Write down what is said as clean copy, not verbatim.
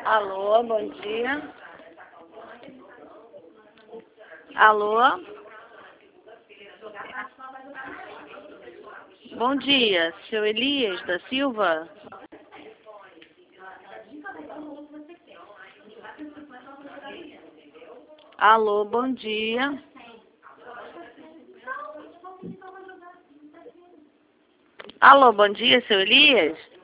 Alô, bom dia. Alô? Bom dia, seu Elias da Silva? Alô, bom dia. Alô, bom dia, seu Elias?